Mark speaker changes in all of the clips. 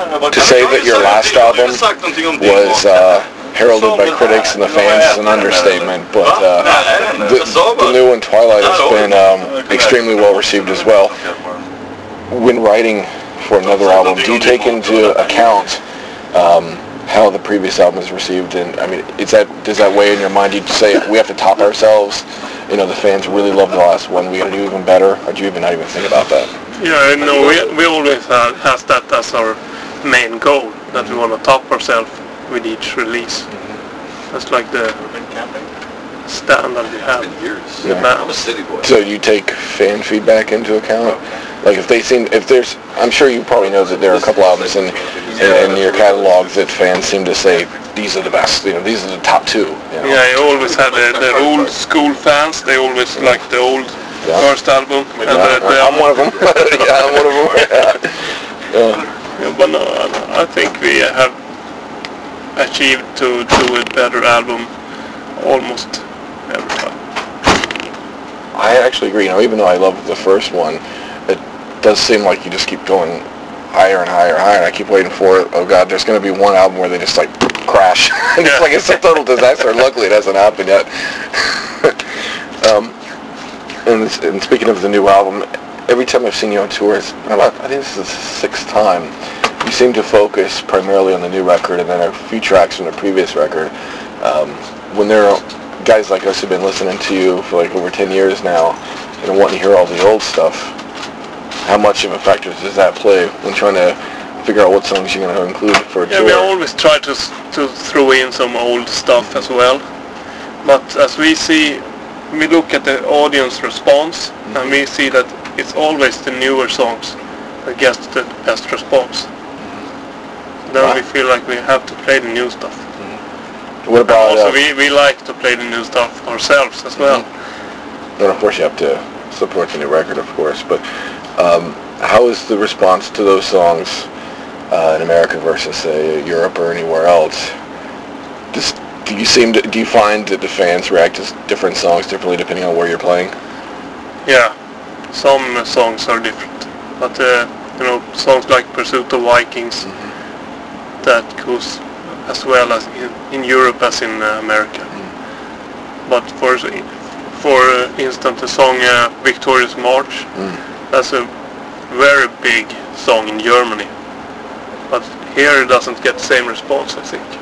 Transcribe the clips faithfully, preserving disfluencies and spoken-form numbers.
Speaker 1: To say that your last album was uh, heralded by critics and the fans is an understatement, but uh, the, the new one, Twilight, has been um, extremely well received as well. When writing for another album, do you take into account um, how the previous album is received? And I mean, is that does that weigh in your mind? Do you say we have to top ourselves? You know, the fans really love the last one. We got to do even better. Or do you even not even think about that?
Speaker 2: Yeah, no, we we always have has that as our main goal, that we want to top ourselves with each release. Mm-hmm. That's like the standard we have.
Speaker 1: Yeah. So you take fan feedback into account? Like if they seem, if there's, I'm sure you probably know that there are a couple albums in, in, in your catalog that fans seem to say, these are the best, you know, these are the top two. You know?
Speaker 2: Yeah, you always have the, the old school fans, they always like the old yeah. first album. And
Speaker 1: yeah,
Speaker 2: the, the
Speaker 1: I'm one of them. yeah, I'm one of them. Yeah.
Speaker 2: Yeah. Yeah, but no, I think we have achieved to do a better album almost every time.
Speaker 1: I actually agree. You know, even though I love the first one, it does seem like you just keep going higher and higher and higher. And I keep waiting for it. Oh God, there's going to be one album where they just like crash. And it's like it's a total disaster. Luckily, it hasn't happened yet. um, and, and speaking of the new album, every time I've seen you on tours, I think this is the sixth time, you seem to focus primarily on the new record and then a few tracks from the previous record. Um, when there are guys like us who've been listening to you for like over ten years now and wanting to hear all the old stuff, how much of a factor does that play when trying to figure out what songs you're going to include for a
Speaker 2: yeah,
Speaker 1: tour?
Speaker 2: We always try to to throw in some old stuff as well. But as we see, we look at the audience response mm-hmm. and we see that it's always the newer songs that get the best response. Mm-hmm. Then wow. we feel like we have to play the new stuff.
Speaker 1: Mm-hmm. What about...
Speaker 2: And also
Speaker 1: uh,
Speaker 2: we, we like to play the new stuff ourselves as well.
Speaker 1: Mm-hmm. And of course you have to support the new record, of course, but um, how is the response to those songs uh, in America versus, say, Europe or anywhere else? Just, do you seem to, do you find that the fans react to different songs differently depending on where you're playing?
Speaker 2: Yeah, some songs are different, but uh, you know, songs like Pursuit of Vikings, mm-hmm. that goes as well as in, in Europe as in uh, America. Mm-hmm. But for for uh, instance, the song uh, Victorious March, mm. that's a very big song in Germany, but here it doesn't get the same response, I think.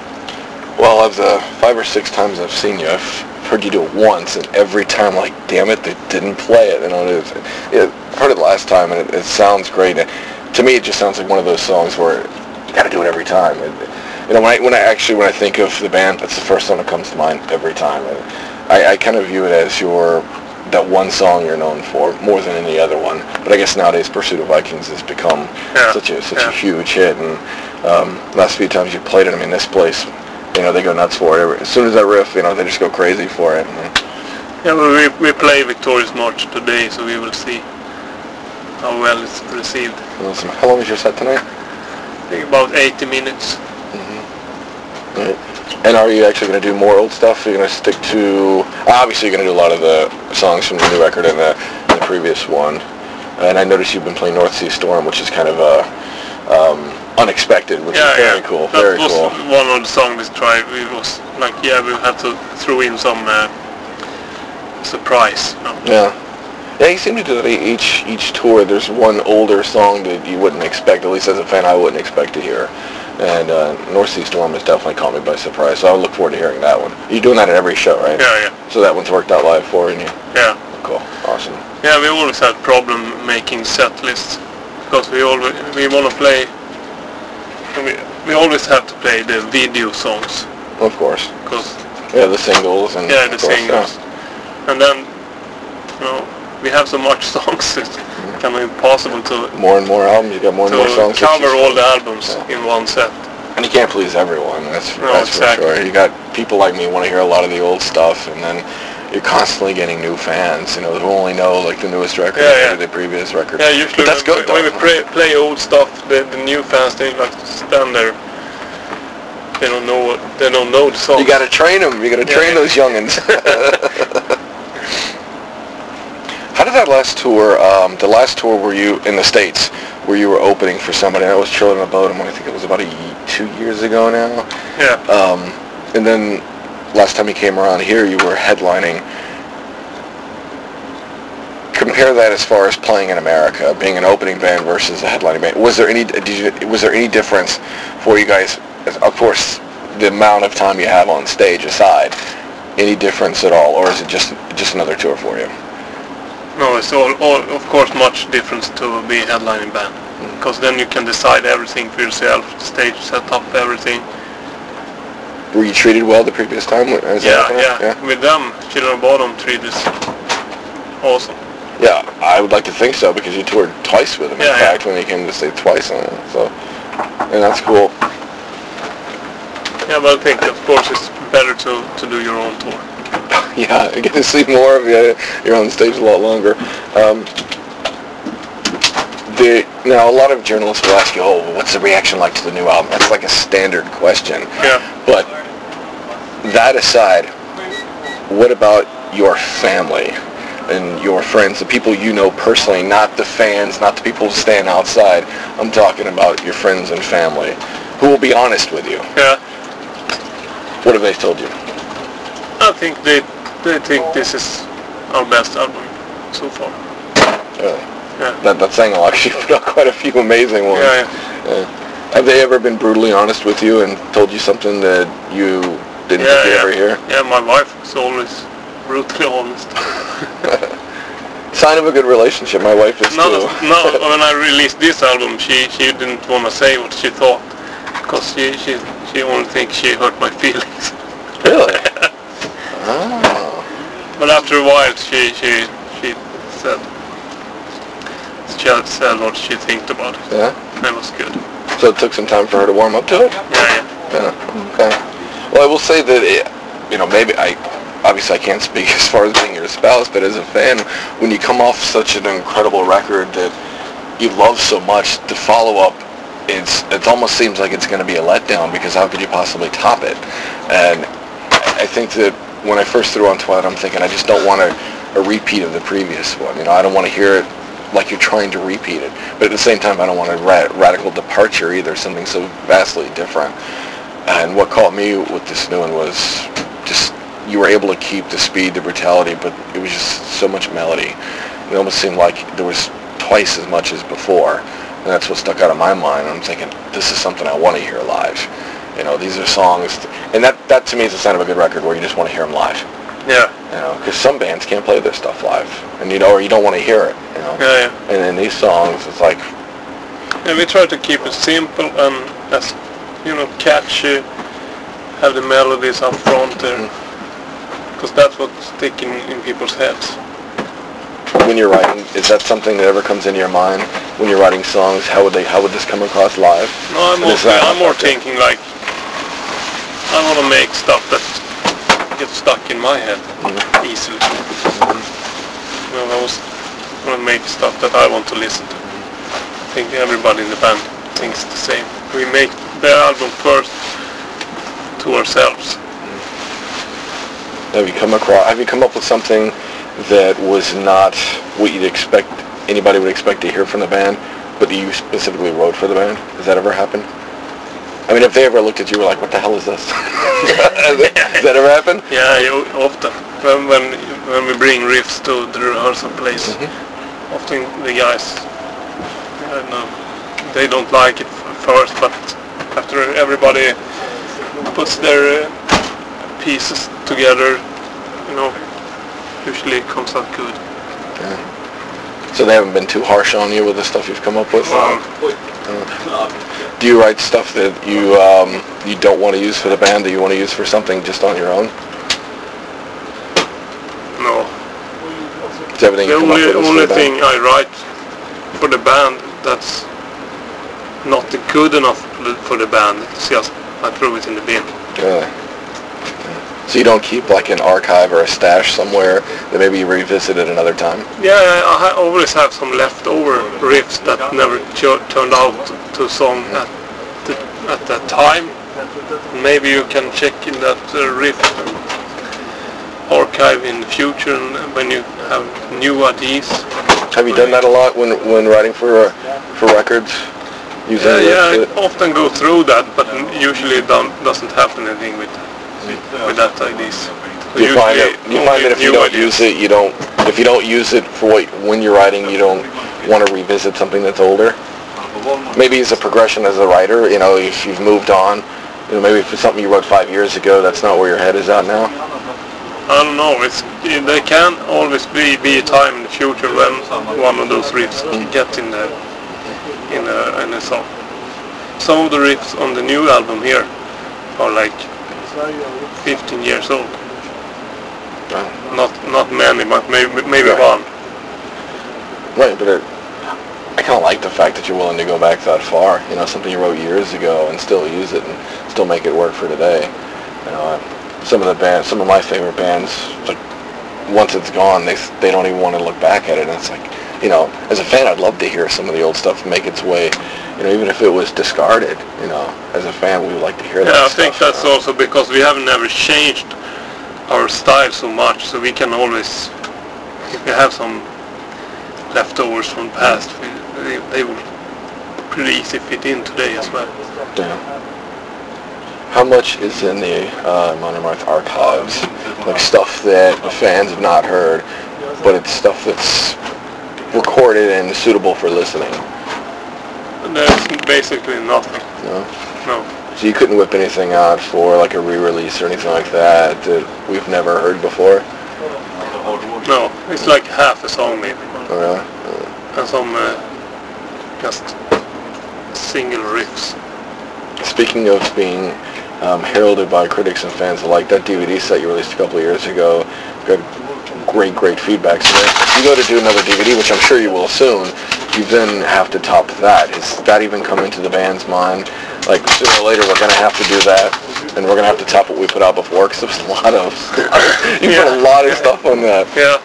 Speaker 1: Well, of the five or six times I've seen you, I've heard you do it once, and every time, like, damn it, they didn't play it. You know, it, it, I heard it last time, and it, it sounds great. And to me, it just sounds like one of those songs where you got to do it every time. And, you know, when I, when I actually when I think of the band, that's the first song that comes to mind every time. And I, I kind of view it as your that one song you're known for more than any other one. But I guess nowadays, Pursuit of Vikings has become yeah. such a such yeah. a huge hit. And um, last few times you played it, I mean, this place, you know, they go nuts for it. As soon as that riff, you know, they just go crazy for it.
Speaker 2: Yeah, well, we we play Victorious March today, so we will see how well it's received.
Speaker 1: Awesome. How long is your set tonight?
Speaker 2: I think about eighty minutes.
Speaker 1: Mm-hmm. Right. And are you actually going to do more old stuff? Are you going to stick to... Obviously, you're going to do a lot of the songs from the new record and the, and the previous one. And I noticed you've been playing North Sea Storm, which is kind of a... Um, unexpected, which
Speaker 2: yeah,
Speaker 1: is very
Speaker 2: yeah.
Speaker 1: cool.
Speaker 2: That
Speaker 1: very
Speaker 2: was
Speaker 1: cool.
Speaker 2: One of the songs we tried. We was like, yeah, we had to throw in some uh, surprise. No?
Speaker 1: Yeah, yeah. You seem to do that each each tour. There's one older song that you wouldn't expect, at least as a fan, I wouldn't expect to hear. And uh, North Sea Storm has definitely caught me by surprise. So I look forward to hearing that one. You're doing that at every show, right?
Speaker 2: Yeah, yeah.
Speaker 1: So that one's worked out live for you.
Speaker 2: Yeah.
Speaker 1: Cool. Awesome.
Speaker 2: Yeah, we always had problem making set lists because we always we want to play. We, we always have to play the video songs.
Speaker 1: Of course.
Speaker 2: Cause
Speaker 1: yeah, the singles and
Speaker 2: yeah, the
Speaker 1: course,
Speaker 2: singles. Yeah. And then, you know, we have so much songs, it's mm-hmm. kind of impossible to...
Speaker 1: More and more albums, you got more and more songs.
Speaker 2: To cover all the albums yeah. in one set.
Speaker 1: And you can't please everyone, that's,
Speaker 2: no,
Speaker 1: that's
Speaker 2: exactly.
Speaker 1: for sure. You got people like me who want to hear a lot of the old stuff, and then you're constantly getting new fans, you know, who only know like the newest record
Speaker 2: yeah, yeah.
Speaker 1: or the previous record.
Speaker 2: Yeah, usually
Speaker 1: but that's
Speaker 2: when,
Speaker 1: good,
Speaker 2: when
Speaker 1: though.
Speaker 2: we play, play old stuff, the, the new fans, they like to stand there. They don't know what, they don't know the song.
Speaker 1: You gotta train them, you gotta
Speaker 2: yeah,
Speaker 1: train
Speaker 2: yeah.
Speaker 1: those youngins. How did that last tour, um, the last tour were you in the States, where you were opening for somebody. I was Children of Bodom, I think it was about a, two years ago now.
Speaker 2: Yeah.
Speaker 1: Um, and then last time you came around here, you were headlining. Compare that as far as playing in America, being an opening band versus a headlining band. Was there any did you, was there any difference for you guys? Of course, the amount of time you have on stage aside, any difference at all, or is it just just another tour for you?
Speaker 2: No, it's all, all of course much difference to be a headlining band, because then you can decide everything for yourself, stage setup, everything.
Speaker 1: Were you treated well the previous time? As
Speaker 2: yeah, yeah, yeah. With them, Children of Bodom treated awesome.
Speaker 1: Yeah, I would like to think so, because you toured twice with them, in
Speaker 2: yeah,
Speaker 1: fact,
Speaker 2: yeah.
Speaker 1: when you came to stay twice on it. So, and that's cool.
Speaker 2: Yeah, but I think, of course, it's better to, to do your own tour.
Speaker 1: Yeah, I get to see more of you. You're on stage a lot longer. Um, the, now, a lot of journalists will ask you, oh, what's the reaction like to the new album? That's like a standard question.
Speaker 2: Yeah.
Speaker 1: But that aside, what about your family and your friends, the people you know personally, not the fans, not the people who stand outside? I'm talking about your friends and family, who will be honest with you.
Speaker 2: Yeah.
Speaker 1: What have they told you?
Speaker 2: I think they they think this is our best album so far.
Speaker 1: Really?
Speaker 2: Yeah.
Speaker 1: That, that's saying a lot, because you put out quite a few amazing ones.
Speaker 2: Yeah, yeah.
Speaker 1: Yeah. Have they ever been brutally honest with you and told you something that you didn't
Speaker 2: yeah,
Speaker 1: think you'd
Speaker 2: yeah.
Speaker 1: ever hear?
Speaker 2: Yeah, my wife is always brutally honest.
Speaker 1: Sign of a good relationship. My wife is
Speaker 2: no,
Speaker 1: too.
Speaker 2: No, when I released this album, she, she didn't want to say what she thought, because she, she, she only thinks she hurt my feelings.
Speaker 1: Really? Oh.
Speaker 2: But after a while, she she she said she had said what she thinked about it.
Speaker 1: Yeah.
Speaker 2: That was good.
Speaker 1: So it took some time for her to warm up to it.
Speaker 2: Yeah, yeah.
Speaker 1: Yeah. Okay. Well, I will say that it, you know, maybe I obviously I can't speak as far as being your spouse, but as a fan, when you come off such an incredible record that you love so much, to follow up, it's it almost seems like it's going to be a letdown, because how could you possibly top it? And I think that when I first threw on Twilight, I'm thinking I just don't want a, a repeat of the previous one. You know, I don't want to hear it like you're trying to repeat it. But at the same time, I don't want a ra- radical departure either, something so vastly different. And what caught me with this new one was just you were able to keep the speed, the brutality, but it was just so much melody. It almost seemed like there was twice as much as before. And that's what stuck out of my mind. I'm thinking, this is something I want to hear live. You know, these are songs, and that, that to me is a sign of a good record, where you just want to hear them live.
Speaker 2: Yeah.
Speaker 1: You know, because some bands can't play their stuff live, and you know, or you don't want to hear it. You know.
Speaker 2: Yeah, yeah.
Speaker 1: And in these songs, it's like.
Speaker 2: And we try to keep it simple and as you know, catchy. Have the melodies up front there, because mm-hmm. that's what's sticking in people's heads.
Speaker 1: When you're writing, is that something that ever comes into your mind when you're writing songs? How would they? How would this come across live?
Speaker 2: No, I'm, mostly, I'm more thinking like I want to make stuff that gets stuck in my head mm-hmm. easily. Mm-hmm. You know, I was want to make stuff that I want to listen to. I think everybody in the band thinks the same. We make the album first to ourselves.
Speaker 1: Have you come across? Have you come up with something that was not what you'd expect anybody would expect to hear from the band, but you specifically wrote for the band? Has that ever happened? I mean, if they ever looked at you, were like, "What the hell is this?" Does that ever happen?
Speaker 2: Yeah, often. When when, when we bring riffs to the rehearsal place, mm-hmm. often the guys, I don't know, they don't like it first, but after everybody puts their uh, pieces together, you know, usually it comes out good.
Speaker 1: Yeah. So they haven't been too harsh on you with the stuff you've come up with?
Speaker 2: Um,
Speaker 1: uh, do you write stuff that you um, you don't want to use for the band, that you want to use for something just on your own?
Speaker 2: No.
Speaker 1: Is everything
Speaker 2: the
Speaker 1: you come
Speaker 2: only,
Speaker 1: up with
Speaker 2: only
Speaker 1: for the
Speaker 2: thing I write for the band that's not good enough for the band, it's just I throw it in the bin.
Speaker 1: Really? So you don't keep like an archive or a stash somewhere that maybe you revisit at another time?
Speaker 2: Yeah, I ha- always have some leftover riffs that never ch- turned out to song at the, at that time. Maybe you can check in that uh, riff archive in the future, and when you have new ideas,
Speaker 1: Have you done that a lot when when writing for uh, for records? Using
Speaker 2: Yeah, yeah, I
Speaker 1: it?
Speaker 2: often go through that, but usually it don't, doesn't happen anything with with that ideas. So
Speaker 1: You find that
Speaker 2: usually
Speaker 1: you find that if you
Speaker 2: new
Speaker 1: don't
Speaker 2: ideas.
Speaker 1: use it, you don't. If you don't use it for what, when you're writing, you don't want to revisit something that's older. Maybe it's a progression as a writer. You know, if you've moved on, you know, maybe if it's something you wrote five years ago, that's not where your head is at now.
Speaker 2: I don't know. It's there can always be be a time in the future when one of those riffs
Speaker 1: Mm.
Speaker 2: get in the in a in a song. Some of the riffs on the new album here are like fifteen years old.
Speaker 1: Wow.
Speaker 2: Not not many, but maybe maybe
Speaker 1: Right.
Speaker 2: one.
Speaker 1: Right, but it, I kind of like the fact that you're willing to go back that far. You know, something you wrote years ago and still use it and still make it work for today. You know, some of the bands, some of my favorite bands, like once it's gone, they they don't even want to look back at it. And it's like, you know, as a fan, I'd love to hear some of the old stuff make its way. You know, even if it was discarded. You know, as a fan, we would like to hear that
Speaker 2: Yeah, I
Speaker 1: stuff.
Speaker 2: think that's
Speaker 1: you know?
Speaker 2: also because we have never changed our style so much, so we can always, if we have some leftovers from the past, we, they, they will pretty easy fit in today as well.
Speaker 1: Yeah. How much is in the uh, Modern Marth archives? Like stuff that the fans have not heard, but it's stuff that's recorded and suitable for listening.
Speaker 2: And there's basically nothing.
Speaker 1: No?
Speaker 2: No.
Speaker 1: So you couldn't whip anything out for like a re-release or anything like that that we've never heard before?
Speaker 2: No. It's like half a song maybe.
Speaker 1: Oh, really? Uh,
Speaker 2: And some uh, just single riffs.
Speaker 1: Speaking of being um, heralded by critics and fans alike, that D V D set you released a couple of years ago got great, great feedback. So if you go to do another D V D, which I'm sure you will soon, you then have to top that. Has that even come into the band's mind? Like, sooner or later, we're going to have to do that, and we're going to have to top what we put out before, because there's a lot of, you
Speaker 2: Yeah.
Speaker 1: put a lot of stuff on that.
Speaker 2: Yeah.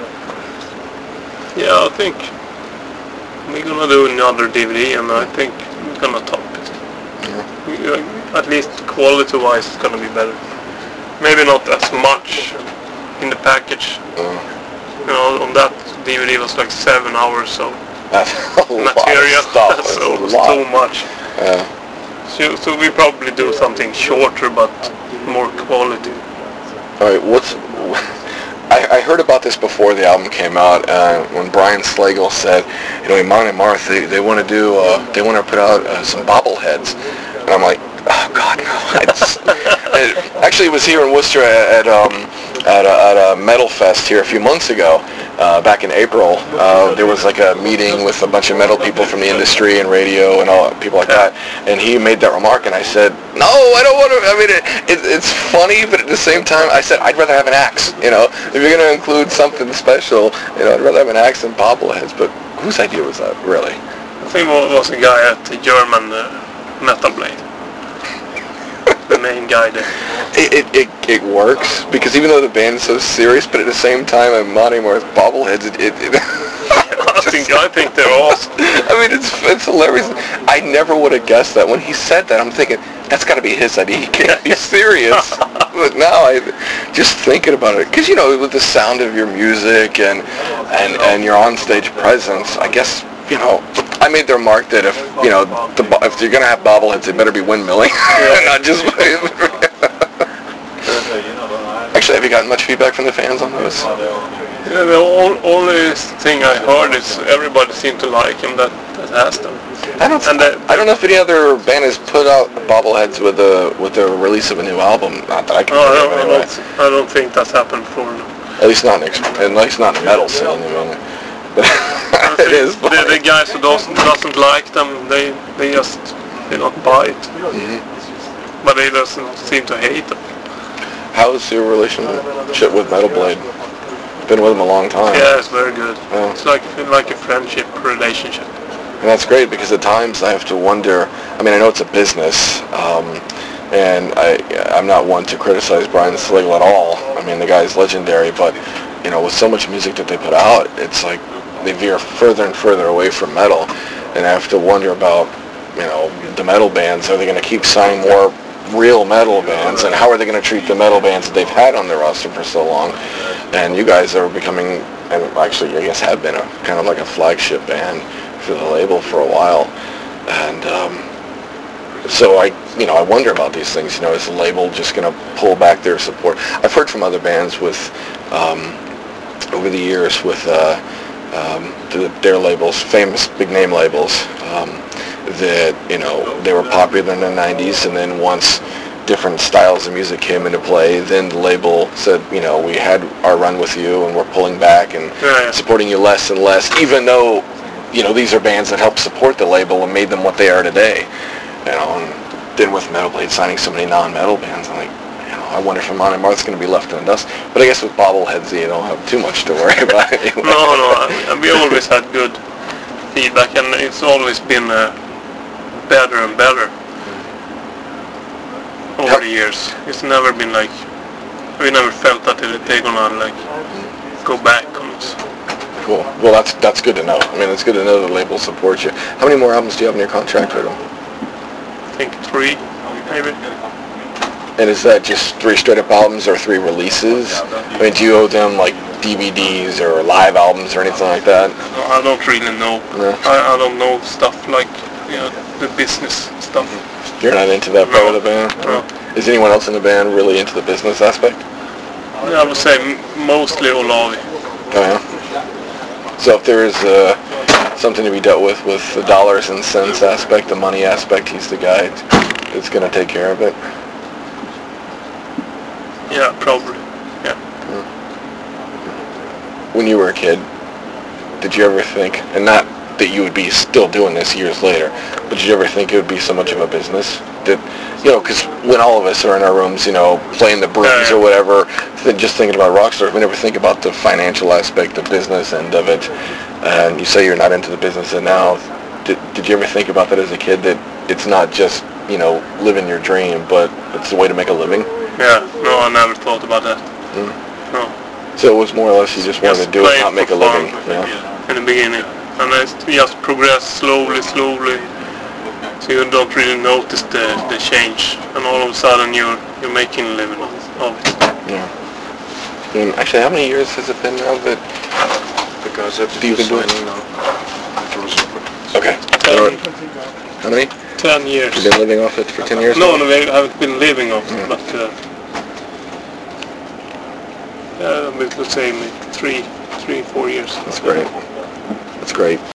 Speaker 2: Yeah, I think we're gonna do another D V D, and I think we're gonna top it.
Speaker 1: Yeah.
Speaker 2: At least quality-wise, it's gonna be better. Maybe not as much in the package.
Speaker 1: Uh,
Speaker 2: You know, on that D V D was like seven hours, so
Speaker 1: that's a lot
Speaker 2: material.
Speaker 1: of stuff.
Speaker 2: That's
Speaker 1: That's
Speaker 2: so,
Speaker 1: a lot.
Speaker 2: so much.
Speaker 1: Yeah.
Speaker 2: So, so we probably do something shorter, but more quality.
Speaker 1: All right, what's... I, I heard about this before the album came out, uh, when Brian Slagle said, you know, Iman and Marth, they, they want to do, uh, they want to put out uh, some bobbleheads. And I'm like, oh, God, no. I just, it, actually, it was here in Worcester at, at, um, at, a, at a Metal Fest here a few months ago, uh, back in April. Uh, there was like a meeting with a bunch of metal people from the industry and radio and all people like that. And he made that remark, and I said, no, I don't want to, I mean, it, it, it's funny, but at the same time, I said, I'd rather have an axe, you know. If you're going to include something special, you know, I'd rather have an axe than bobbleheads. But whose idea was that, really?
Speaker 2: I think it was a guy at the German uh, Metal Blade. The main guy there.
Speaker 1: It, it, it, it works, because even though the band is so serious, but at the same time, I'm not anymore with bobbleheads, it... it, it
Speaker 2: I think I think they're awesome.
Speaker 1: I mean, it's it's hilarious. I never would have guessed that. When he said that, I'm thinking, that's got to be his idea. He can't be serious. But now, I just thinking about it, because, you know, with the sound of your music and, and, and your onstage presence, I guess, you know, I made the remark that if, you know, the, if you're going to have bobbleheads, they better be windmilling, not just... Actually, have you gotten much feedback from the fans on those?
Speaker 2: Yeah, the ol- only thing I heard is everybody seemed to like him that, that asked them.
Speaker 1: I don't.
Speaker 2: And that-
Speaker 1: I don't know if any other band has put out bobbleheads with the with the release of a new album. Not that I can
Speaker 2: No, I
Speaker 1: think
Speaker 2: don't,
Speaker 1: of
Speaker 2: I,
Speaker 1: anyway.
Speaker 2: don't, I don't think that's happened before. No.
Speaker 1: At least not in ex- at least not in the metal scene. I mean, but
Speaker 2: I
Speaker 1: it
Speaker 2: think
Speaker 1: is.
Speaker 2: The, the guys who doesn't, doesn't like them, they they just they don't buy it.
Speaker 1: Mm-hmm.
Speaker 2: But they doesn't seem to hate them.
Speaker 1: How's your relationship with Metal Blade? Been with them a long time.
Speaker 2: Yeah, it's very good.
Speaker 1: Yeah.
Speaker 2: It's like like a friendship relationship.
Speaker 1: And that's great, because at times I have to wonder, I mean, I know it's a business, um, and I, I'm not one to criticize Brian Slagle at all. I mean, the guy's legendary, but, you know, with so much music that they put out, it's like they veer further and further away from metal, and I have to wonder about, you know, the metal bands. Are they going to keep signing more real metal bands, and how are they going to treat the metal bands that they've had on their roster for so long? And you guys are becoming and actually I guess have been a kind of like a flagship band for the label for a while. And um, so I, you know, I wonder about these things. You know, is the label just going to pull back their support? I've heard from other bands with, um, over the years with uh, um, the, their labels, famous big name labels, um, that, you know, they were popular in the nineties, and then once different styles of music came into play, then the label said, you know, we had our run with you and we're pulling back and
Speaker 2: yeah, yeah.
Speaker 1: supporting you less and less, even though, you know, these are bands that helped support the label and made them what they are today. You know, and then with Metal Blade signing so many non-metal bands, I'm like, you know, I wonder if Amon Amarth's going to be left in the dust. But I guess with Bobbleheads, you don't have too much to worry about anyway.
Speaker 2: No, no, I, we always had good feedback, and it's always been uh, better and better over the years. It's never been like, we never felt that they're gonna like go back on us.
Speaker 1: Cool. Well, that's that's good to know. I mean, it's good to know the label supports you. How many more albums do you have in your contract with them?
Speaker 2: I think three, maybe.
Speaker 1: And is that just three straight-up albums or three releases? I mean, do you owe them like D V Ds or live albums or anything like that?
Speaker 2: No, I don't really know.
Speaker 1: No.
Speaker 2: I, I don't know stuff like, you know, the business stuff.
Speaker 1: You're not into that part
Speaker 2: No.
Speaker 1: of the band?
Speaker 2: No.
Speaker 1: Is anyone else in the band really into the business aspect?
Speaker 2: Yeah, I would say m- mostly Olavi.
Speaker 1: Oh, yeah. So if there is uh, something to be dealt with with the dollars and cents aspect, the money aspect, he's the guy that's going to take care of it.
Speaker 2: Yeah, probably. Yeah.
Speaker 1: When you were a kid, did you ever think, and not that you would be still doing this years later, but did you ever think it would be so much of a business? That, you know, because when all of us are in our rooms, you know, playing the brooms
Speaker 2: Yeah, yeah.
Speaker 1: or whatever, then just thinking about rock stars, we never think about the financial aspect, the business end of it. And you say you're not into the business, and now, did, did you ever think about that as a kid, that it's not just, you know, living your dream, but it's a way to make a living?
Speaker 2: Yeah, no, I never thought about that.
Speaker 1: Mm.
Speaker 2: No.
Speaker 1: So it was more or less you just wanted
Speaker 2: Just
Speaker 1: to do it,
Speaker 2: play
Speaker 1: not make a
Speaker 2: for fun.
Speaker 1: living. Yeah.
Speaker 2: In the beginning. And it's just progress slowly, slowly. So you don't really notice the, the change. And all of a sudden you're you're making a living of it.
Speaker 1: Yeah. And actually, how many years has it been now that
Speaker 3: Because after
Speaker 1: you've been doing?
Speaker 3: signing now, it was
Speaker 1: Okay.
Speaker 2: Ten,
Speaker 1: How many?
Speaker 2: ten years.
Speaker 1: You've been living off it for ten years?
Speaker 2: No,
Speaker 1: now?
Speaker 2: no, I haven't been living off it,
Speaker 1: Yeah.
Speaker 2: but uh, yeah, we could say maybe three, three, four years.
Speaker 1: That's great. That's great.